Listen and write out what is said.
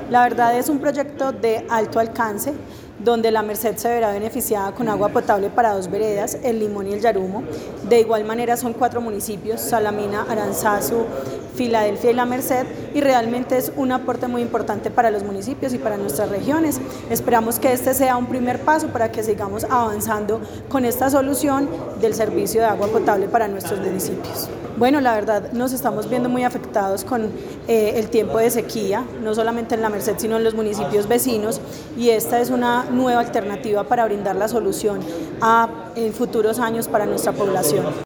La verdad es un proyecto de alto alcance donde la Merced se verá beneficiada con agua potable para 2 veredas, el Limón y el Yarumo. De igual manera son 4 municipios, Salamina, Aranzazu, Filadelfia y La Merced, y realmente es un aporte muy importante para los municipios y para nuestras regiones. Esperamos que este sea un primer paso para que sigamos avanzando con esta solución del servicio de agua potable para nuestros municipios. Bueno, la verdad nos estamos viendo muy afectados con el tiempo de sequía, no solamente en La Merced, sino en los municipios vecinos, y esta es una nueva alternativa para brindar la solución en futuros años para nuestra población.